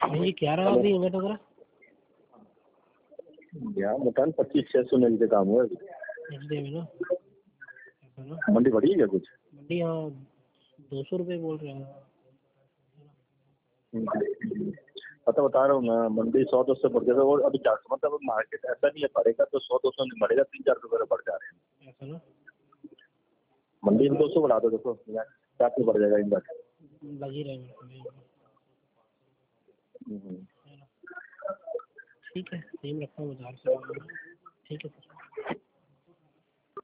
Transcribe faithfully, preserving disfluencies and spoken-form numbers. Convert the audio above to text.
ये क्या रहा अभी इन्वर्ट वगैरह? यार मकान पच्चीस छह सौ मिल के काम हुआ है। एच डी में ना? ऐसा ना? मंडी बढ़ी है क्या कुछ? मंडी हाँ दो सौ रुपये बोल रहे हैं। पता बता रहा हूँ मैं, मंडी सौ दो सौ बढ़ जाएगा। और अभी चार सौ मतलब मार्केट ऐसा नहीं है बढ़ेगा तो सौ दो सौ नहीं बढ़ेगा, तीन चार रुपये बढ़ जा रहे हैं। ऐसा ना? मंडी में दो सौ बढ़ा दो, देखो क्या कुछ बढ़ जाएगा इनका। लग ही रहा है मेरे को। ठीक है सेम रखता हूँ बाजार से। ठीक है सर।